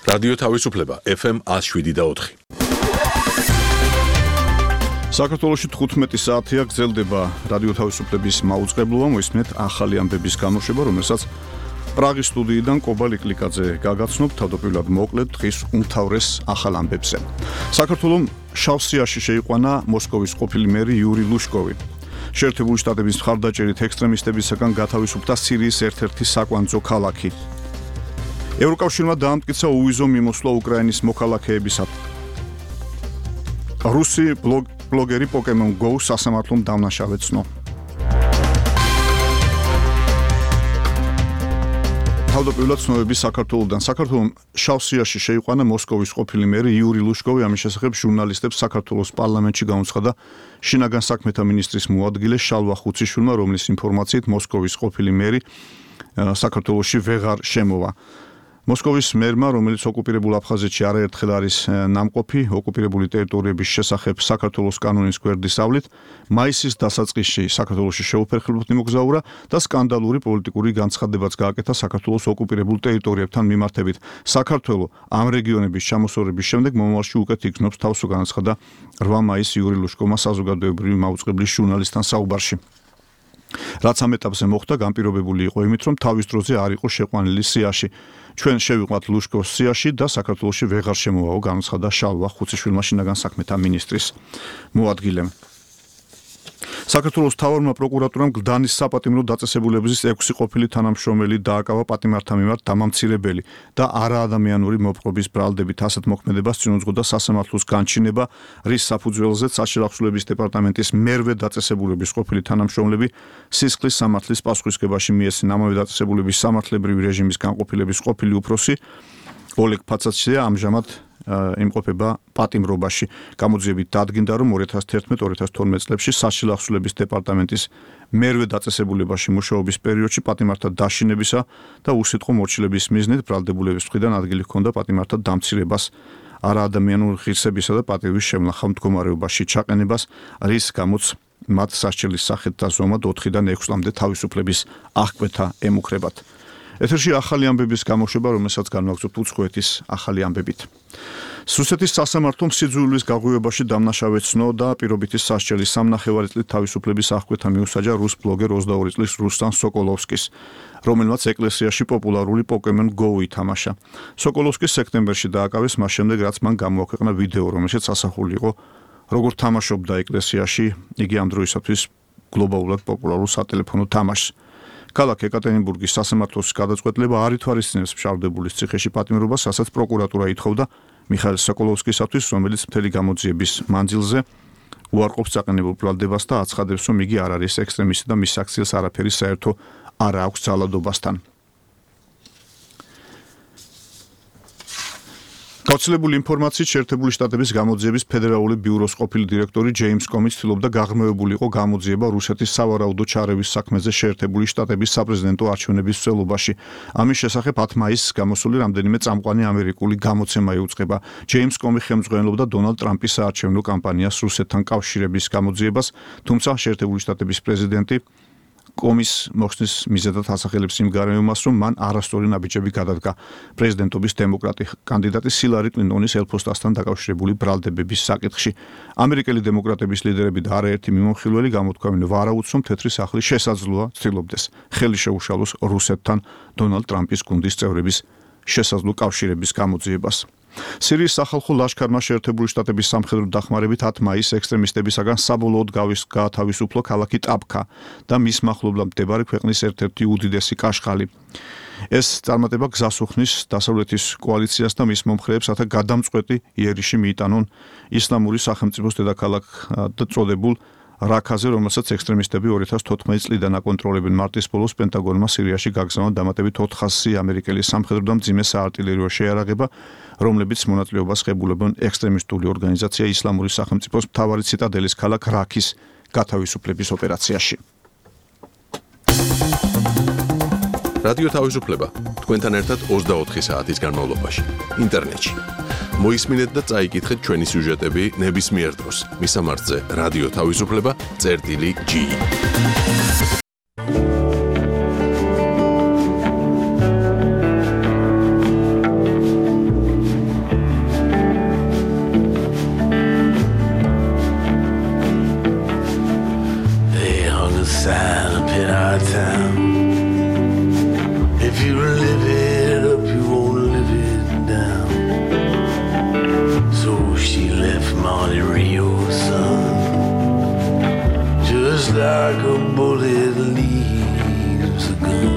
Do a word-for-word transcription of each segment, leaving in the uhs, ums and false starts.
რადიო თავისუფლება ეფ ემ one oh seven და four. საქართველოში თხუთმეტი საათია გრძელდება რადიო თავისუფლების მაუწყებლობა, მოისმენთ ახალი ამბების გამოშვება, რომელსაც პრაღის სტუდიიდან კობა ლიკლიკაძე გაგაცნობ თავდაპირველად მოკლედ დღის უმთავრეს ახალ ამბებზე. საქართველოს შავსიაში შეიყვანა მოსკოვის ყოფილი მერი იური ლუშკოვი. შეერთებული შტატების მხარდაჭერით ექსტრემისტებისაგან გათავისუფლდა სირიის ერთ-ერთი საკვანძო ქალაქი. ევროკავშირმა დაამტკიცა უვიზო მიმოსვლა უკრაინის მოქალაქეებისათვის. რუსი ბლოგ ბლოგერი Pokemon Go სასამართლომ დამნაშავეცნო. თავდაპირველად ცნობები საქართველოსთან. საქართველოს შავსიაში შეიყვანა მოსკოვის ყოფილი მერი იური ლუშკოვი, ამის შესახებ ჟურნალისტებს საქართველოს პარლამენტში გამოცხადა შინაგან საქმეთა მინისტრის მოადგილე შალვა ხუციშვილმა, რომლის ინფორმაციით მოსკოვის ყოფილი მერი საქართველოში ვეღარ შემოვა. მოსკოვის მერმა, რომელიც ოკუპირებულ აფხაზეთში არაერთხელ არის ნამყოფი ოკუპირებული ტერიტორიების შესახებ საქართველოს კანონის გვერდისავლით, მაისის დასაწყისში საქართველოში შეუფერხებლად იმოგზაურა და სკანდალური პოლიტიკური განცხადებაც გააკეთა საქართველოს ოკუპირებულ ტერიტორიებთან მიმართებით. საქართველოს ამ რეგიონების ჩამოსწორების შემდეგ მომავალში უკეთ იგრძნობს თავს, განაცხადა რვა მაისს იური ლუშკოვმა საზოგადოებრივი მაუწყებლის ჟურნალისტთან საუბარში. რაც ამ ეტაპზე მოხდა, განპირობებული იყო იმით, რომ თავის დროზე არ იყო შეყვანილი სიაში. ჩვენ შევიყვანთ ლუშკოვს სიაში და საქართველოში ვეღარ შემოვაო, განაცხადა შალვა ხუციშვილმა შინაგან საქმეთა მინისტრის მოადგილემ. საქართველოს მთავარმა პროკურატურამ გლდანის საპატიმრო დაწესებულების ექვსი ყოფილი თანამშრომელი დააკავა პატიმართა მიმართ დამამცირებელი და არაადამიანური მოპყრობის ბრალდებით. ასეთ მოქმედებას წინ უძღოდა სასამართლოს განჩინება, რის საფუძველზეც საშერახსოვლების დეპარტამენტის მერვე დაწესებულების ყოფილი თანამშრომლები სისხლის სამართლის პასუხისმგებაში მიეცნენ. ამავე დაწესებულების სამართლებრივი რეჟიმის განყოფილების ყოფილი უფროსი ოლეგ ფაცაცია ამჟამად იმყოფება პატიმრობაში. გამოძიებით დადგინდა, რომ two thousand eleven two thousand twelve წლებში საშილახსოვლების დეპარტამენტის მერვე დაწესებულებაში მუშაობის პერიოდში პატიმართა დაშინებისა და უსიტყვო მორჩილების მიზნით ბრალდებულების მხრიდან ადგილი ჰქონდა პატიმართა დამცირებას, არაადამიანური ღირსებისა და პატივის შემნახავ მდგომარეობაში ჩაყენებას, რის გამოც მათ სასჯელის სახით დაზომად ოთხიდან ექვს წლამდე თავისუფლების აღკვეთა ემუქრებათ. ეთერში ახალი ამბების გამოშვება, რომელსაც განვაგრძობთ უცხოეთის ახალი ამბებით. რუსეთის სასამართლომ სიძულვილის გაღვივებაში დამნაშავეცნო და პირობითი სასჯელის სამნახევარი წლით თავისუფლების აღკვეთა მიუსაჯა რუს ბლოგერ ოცდაორი წლის რუსტან სოკოლოვსკის, რომელმაც ეკლესიაში პოპულარული Pokemon Go ითამაშა. სოკოლოვსკის სექტემბერში დააკავეს მას შემდეგ, რაც მან გამოაქვეყნა ვიდეო, რომელშიც ასახული იყო, როგორ თამაშობდა ეკლესიაში იგი ამ დროისათვის გლობალურად პოპულარულ სატელეფონო თამაშს. ქალაქ ეკატერინბურგის სასამართლოს გადაწყვეტილება არ ითვალისწინებს მშავდებულის ციხეში პატიმრობას, რასაც პროკურატურა ითხოვდა მიხაილ სოკოლოვსკისათვის, რომელიც მთელი გამოძიების მანძილზე უარყოფს წაყენებულ ბრალდებას და აცხადებს, რომ იგი არ არის ექსტრემისტი და მის აქციას არაფერი საერთო არ აქვს ძალადობასთან. გავრცელებული ინფორმაციით შეერთებული შტატების გამოძიების ფედერალური ბიუროს ყოფილი დირექტორი ჯეიმს კომი ცდილობდა გაღრმავებულიყო გამოძიება რუსეთის სავარაუდო ჩარევის საქმეზე შეერთებული შტატების საპრეზიდენტო არჩევნების მსვლელობაში. ამის შესახებ ათი მაისს გამოსული რამდენიმე წამყვანი ამერიკული გამოცემა იუწყება. ჯეიმს კომი ხელმძღვანელობდა დონალდ ტრამპის საარჩევნო კამპანიას რუსეთთან კავშირების გამოძიებას, თუმცა შეერთებული შტატების პრეზიდენტი კომის მოხსნის მიზეზად ასახელებს იმ გარემოს, რომ მან არასწორი ნაბიჯები გადადგა პრეზიდენტობის დემოკრატი კანდიდატი ჰილარი კლინტონის ელფოსტასთან დაკავშირებული ბრალდებების საკითხში. ამერიკელი დემოკრატების ლიდერები და არაერთი მიმოხილველი გამოთქვამენ ვარაუდს, რომ თეთრი სახლი შესაძლოა ცდილობდეს ხელი შეუშალოს რუსეთთან დონალდ ტრამპის გუნდის წევრების შესაძლო კავშირების გამოძიებას. სირიის სახალხო ლაშქარმა შეერთებული შტატების სამხედრო დახმარებით ათი მაისს ექსტრემისტებისაგან საბოლოოდ გაათავისუფლო ქალაქი ტაბქა და მის მახლობლად მდებარე ქვეყნის ერთ-ერთი უდიდესი კაშხალი. ეს წარმატება გზას უხსნის დასავლეთის კოალიციას და მის მომხრეებს, რათა გადამწყვეტი იერიში მიიტანონ ისლამური სახელმწიფოს დედაქალაქად წოდებულ რაქაზე, რომელსაც ექსტრემისტები two thousand fourteen წლიდან აკონტროლებენ. მარტის ბოლოს პენტაგონმა სირიაში გაგზავნა დამატებით ოთხასი ამერიკელი სამხედრო და მძიმე საარტილერიო შეიარაღება, რომლებიც მონაწილეობას ღებულებენ ექსტრემისტული ორგანიზაცია ისლამური სახელმწიფოს მთავარი ციტადელის ქალაქ რაქის გათავისუფლების ოპერაციაში. რადიო თავისუფლება თქვენთან ერთად ოცდაოთხი საათის განმავლობაში ინტერნეტში. მოისმინეთ და წაიკითხეთ ჩვენი სიუჟეტები ნებისმიერ დროს. მისამართზე რადიო თავისუფლება წერტილი G. a sign up in our town. If you live it up, you won't live it down. So she left Monte Rio, son, just like a bullet leaves a gun.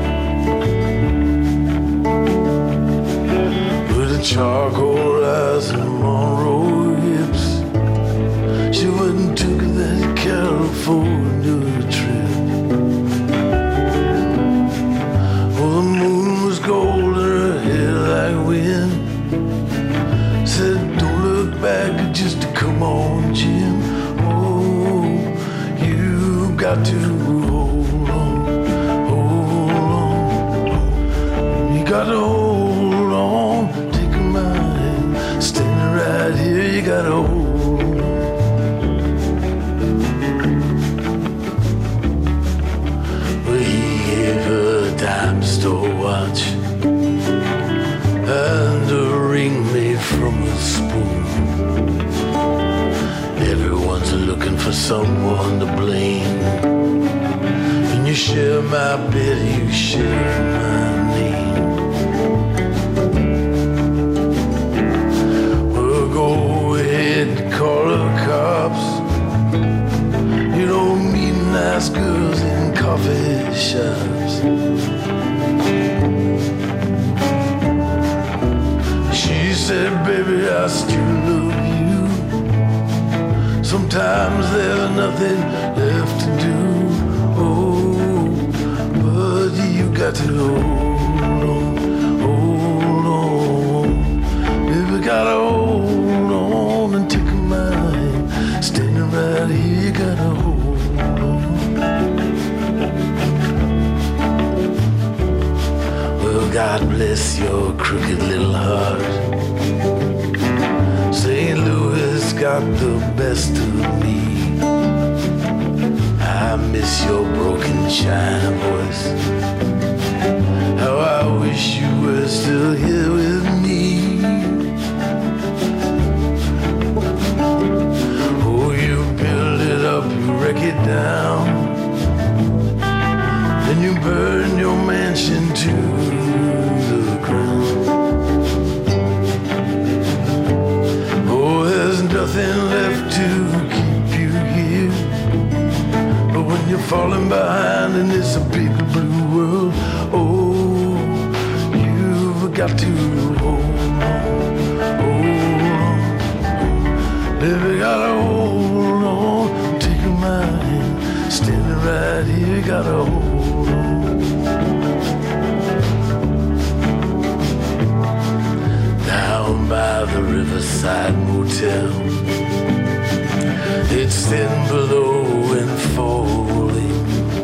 With a charcoal eyes and Monroe hips, she went and took that California trip. Oh, the moon was gold and her hair like wind. Said, don't look back, just come on, Jim. Oh, you got to hold on, hold on. You got to hold on, take my hand, standing right here, you got to hold on. Dime store watch and a ring made from a spoon. Everyone's looking for someone to blame. And you share my bed, you share my name. Well, go ahead and call the cops. You don't meet nice girls in coffee shops. She said, baby, I still love you. Sometimes there's nothing left to do. Oh, but you got to hold on, hold on. Baby, gotta hold on and take my hand. Standing right here, you gotta hold on. Well, God bless your crooked little heart. Saint Louis got the best of me. I miss your broken China voice. How I wish you were still here with me. Oh, you build it up, you wreck it down. Then you burn your mansion to the ground. Oh, there's nothing left to keep you here. But when you're falling behind and it's a big blue world, oh, you've got to hold on, hold on. Baby, gotta hold on, take my hand, standing right here, gotta hold on. Down by the Riverside Motel, it's thin below and falling.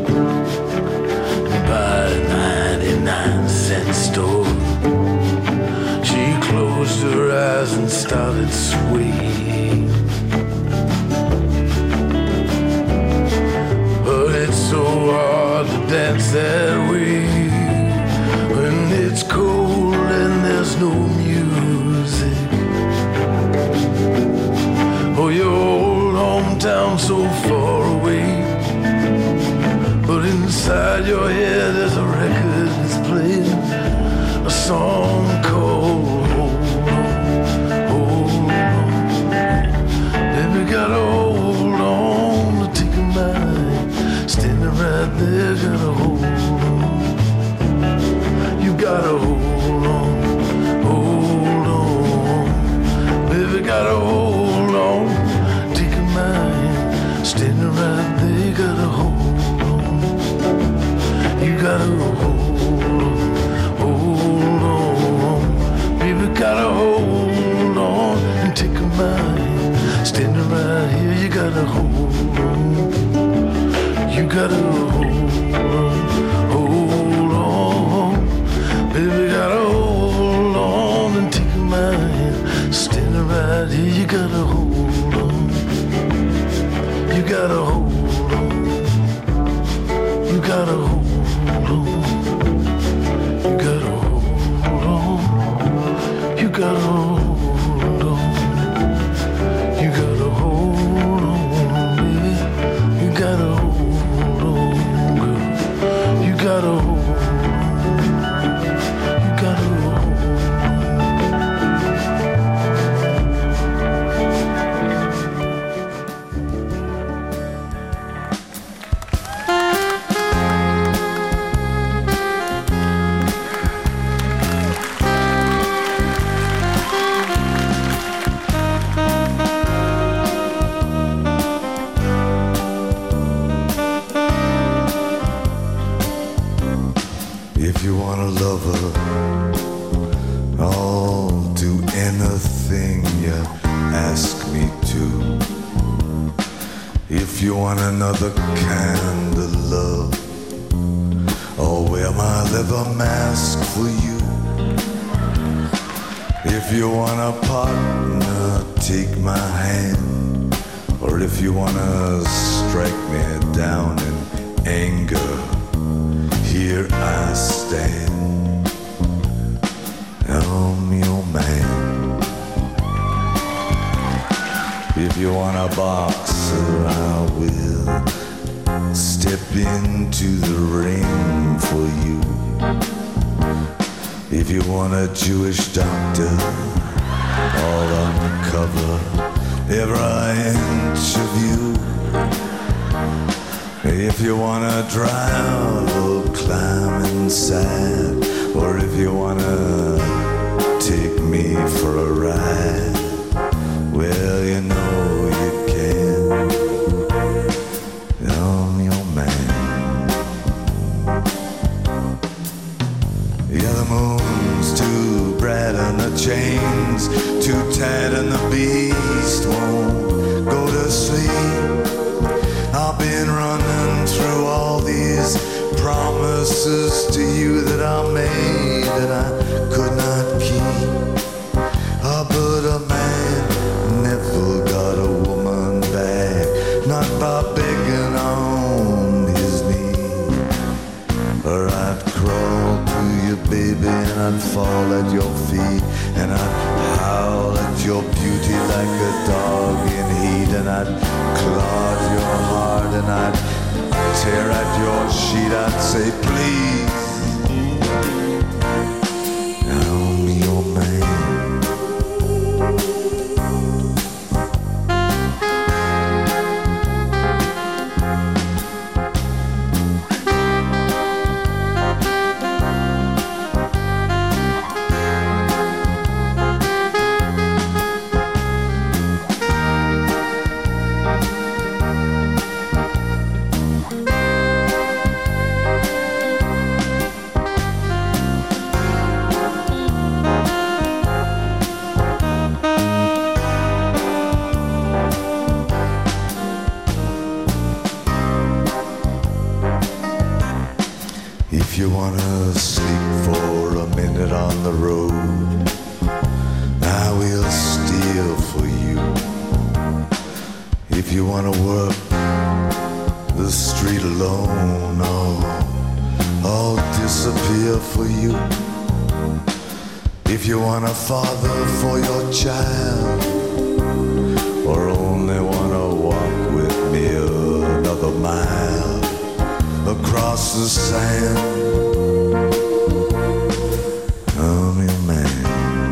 By a ninety-nine cent store, she closed her eyes and started swaying. But it's so hard to dance that way when it's cold and there's no music. Oh, your old hometown so far away, but inside your head there's a record that's playing a song called Hold On, Hold On. Baby, gotta hold on to take a mind, standing right there, gotta hold on. You gotta hold on, hold on. Baby, gotta hold on, take a mind, standing right there, gotta hold on. You gotta hold on, hold on. Baby, gotta hold on and take a mind, standing right here, you gotta hold on. You gotta hold on, hold on. Baby, gotta hold on and take my hand, standing right here, you gotta hold on. You gotta hold on. You gotta hold on. You gotta hold on. You gotta hold on. You gotta hold on, baby. You gotta hold on. want another kind of love, I'll wear my leather mask for you. If you want a partner, take my hand. Or if you want to strike me down in anger, here I stand. I'm your man. If you want a boxer, I will step into the ring for you. If you want a Jewish doctor, I'll uncover every inch of you. If you want to drive, I'll climb inside. Or if you want to take me for a ride, well, you know you can. I'm your man. Yeah, the moon's too bright and the chains too tight and the beast won't go to sleep. I've been running through all these promises to you that I made that I could not keep. Oh, but a man never got a woman back, not by begging on his knee. Or I'd crawl to you, baby, and I'd fall at your feet, and I'd howl at your beauty like a dog in heat, and I'd claw at your heart, and I'd tear at your sheet. I'd say, please, I'm your man. If you wanna sleep for a minute on the road, I will steal for you. If you wanna work the street alone, oh, I'll disappear for you. If you want a father for your child, or only wanna walk with me another mile across the sand, I'm your man.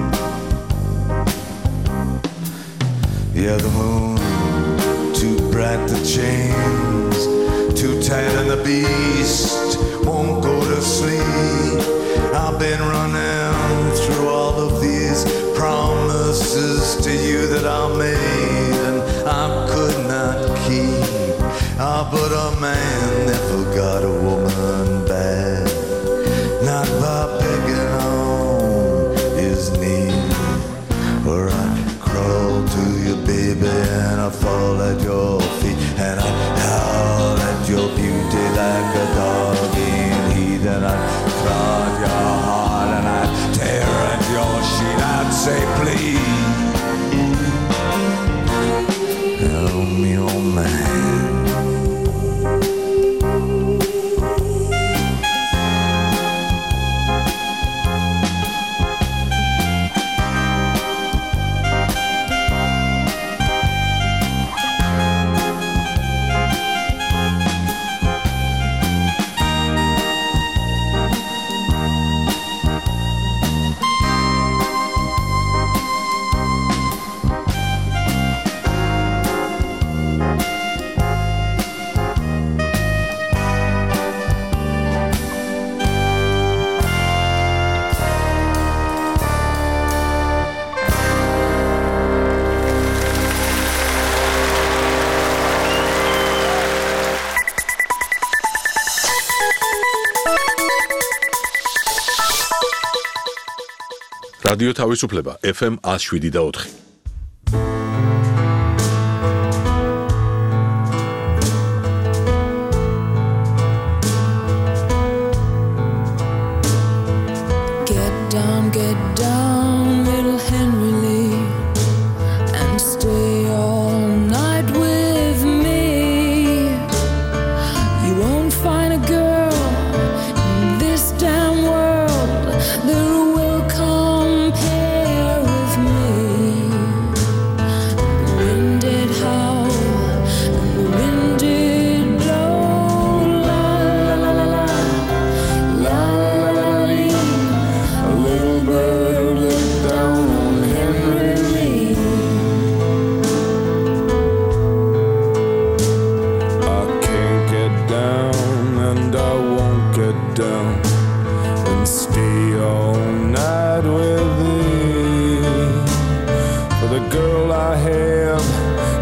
Yeah, the moon too bright, the chains too tight, and the beast won't go to sleep. I've been running through all of these promises to you that I made and I could not keep. Ah, but a man never got a woman back, not by begging on his knee. Or I'd crawl to you, baby, and I'd fall at your feet, and I'd howl at your beauty like a dog in heat, and I'd claw at your heart, and I'd tear at your sheet. I'd say, please, help me, oh man. რადიო თავისუფლება ეფ ემ one oh seven და four.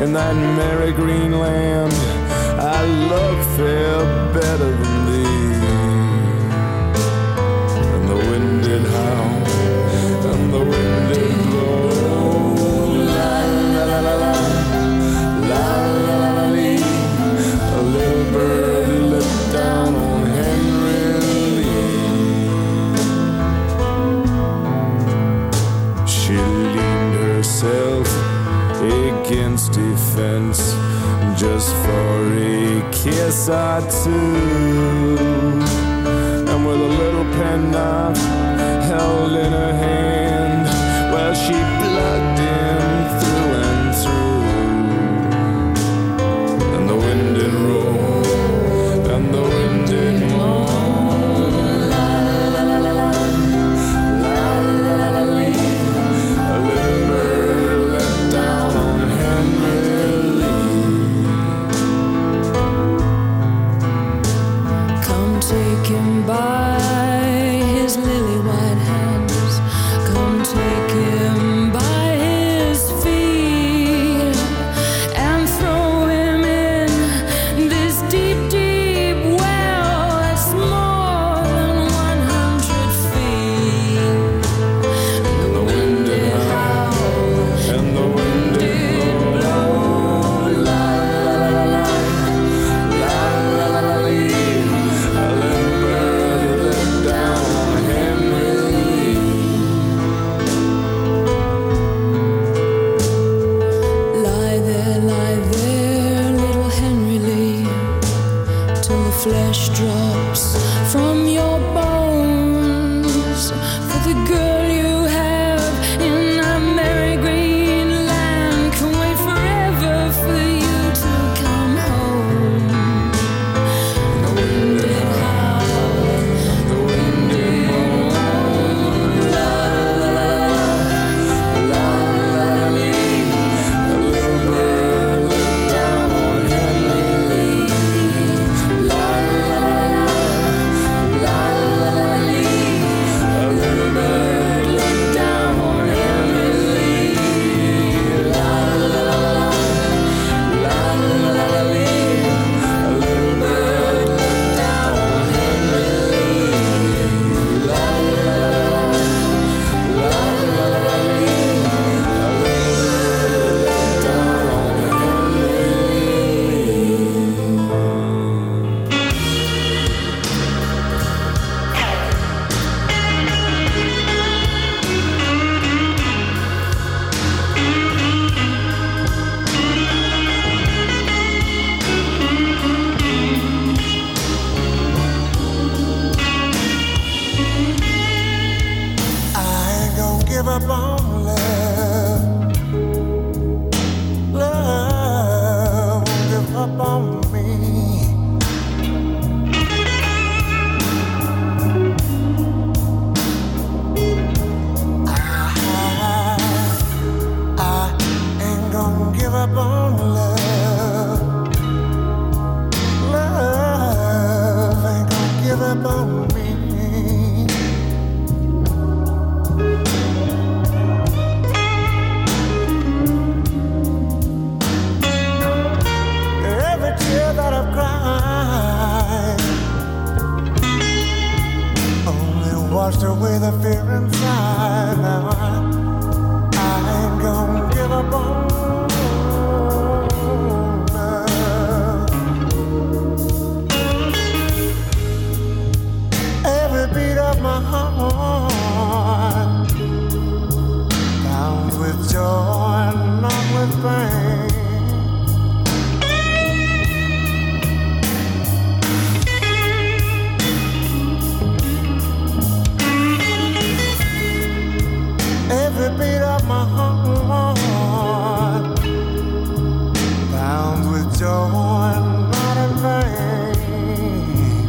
in that merry green land, I love fair better than thee. And the wind did howl, and the wind did blow. La la la la la, la la la la lee. A little bird let down on Henry Lee. She leaned herself against a fence just for a kiss or two, and with a little penknife held in her hand, well, she plugged him through and through. And the wind did roll, and the wind did moan. La la la la la, la la la la lee. A little bird let down on Henry Lee. Come take him by his lily white hands. Come take him by his feet and throw him in this deep, deep well that's more than one hundred feet. And the wind did howl, and the wind did blow. La la la la, la la la la lee. A little bird let down on Henry Lee. Lie there, lie there, little Henry Lee, till the flesh drops from your bones. For the girl you have in that merry green land can wait forever for you to come home. The wind did howl, the wind did moan. La la la la, la la la lee. A little bird let down on Henry Lee. La la la la, la la la lee. A little bird let down on Henry Lee. La la la la, la la la lee. A little bird let down on Henry Lee. La la la la, la la la lee. A little bird let down on Henry I ain't gonna give up on love. Love won't give up on me. I, I ain't gonna give up on love. Love ain't gonna give up on me. Every tear that I've cried only washed away the fear inside. Now I, I ain't gonna give up on love. Every beat of my heart pounds with joy and not with pain. Every beat of my heart pounds with joy and not in vain.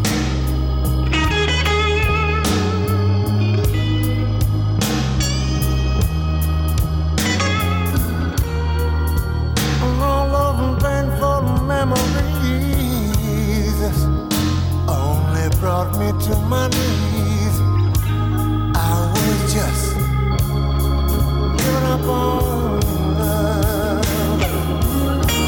All those painful memories only brought me to my knees. I was just giving up on love.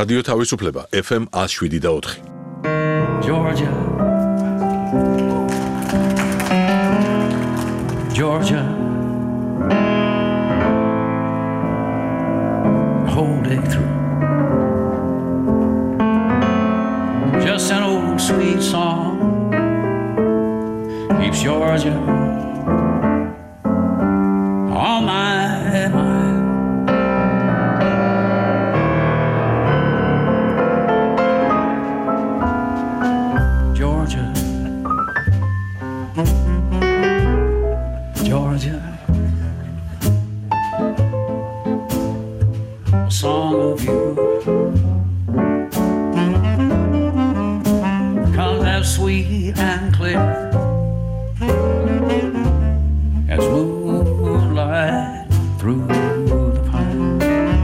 რადიო თავისუფლება F M one oh seven და four. Georgia, Georgia, whole day through, just an old sweet song keeps Georgia on my mind. Georgia, Georgia, a song of you comes as sweet and clear as moonlight through the pine.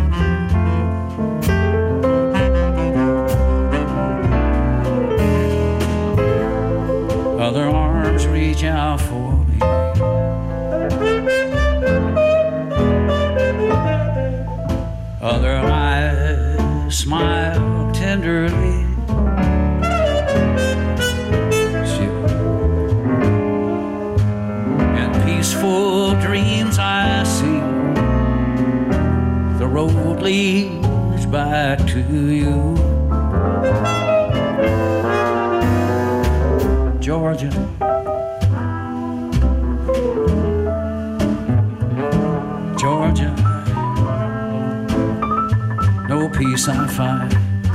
Other arms reach out for me, other eyes smile tenderly. And peaceful dreams I see, the road leads back to you. Georgia, Georgia, no peace I find,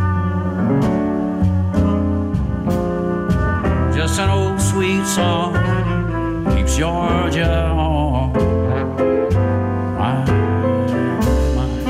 just an old sweet song keeps Georgia on my mind.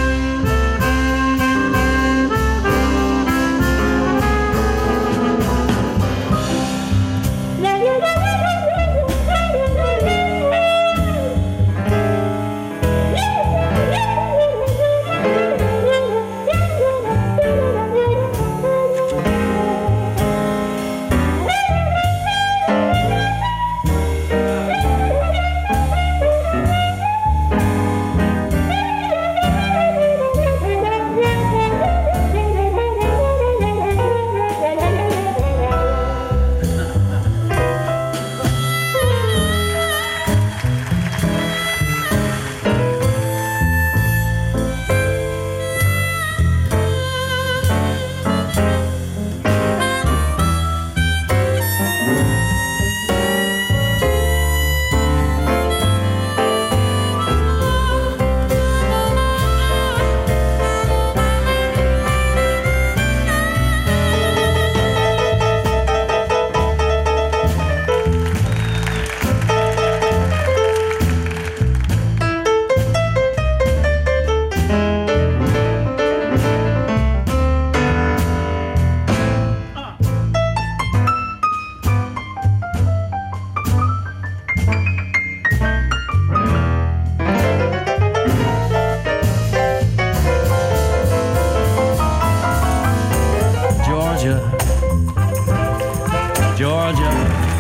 Georgia,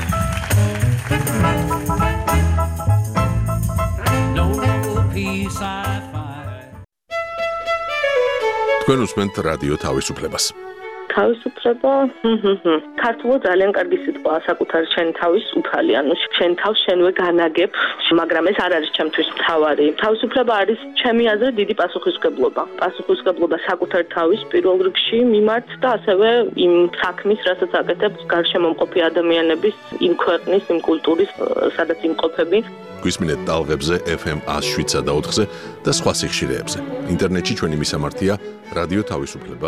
no peace I find. თქვენ უსმენთ რადიო თავისუფლებას. თავისუფლება, ქართულად ძალიან კარგი სიტყვა, საკუთარი შენი თავის უფალი, ანუ შენ თავს შენვე განაგებ, მაგრამ ეს არ არის ჩემთვის მთავარი. თავისუფლება არის ჩემი აზრით დიდი პასუხისმგებლობა. პასუხისმგებლობა საკუთარი თავის პირველ რიგში მიმართ და ასევე იმ საქმის, რასაც აკეთებ გარშემო მყოფი ადამიანების, იმ ქვეყნის, იმ კულტურის, სადაც იმყოფები. გვისმინეთ ტალღებზე F M one oh seven და four-ზე და სხვა სიხშირეებზე. ინტერნეტში ჩვენი მისამართია რადიო თავისუფლება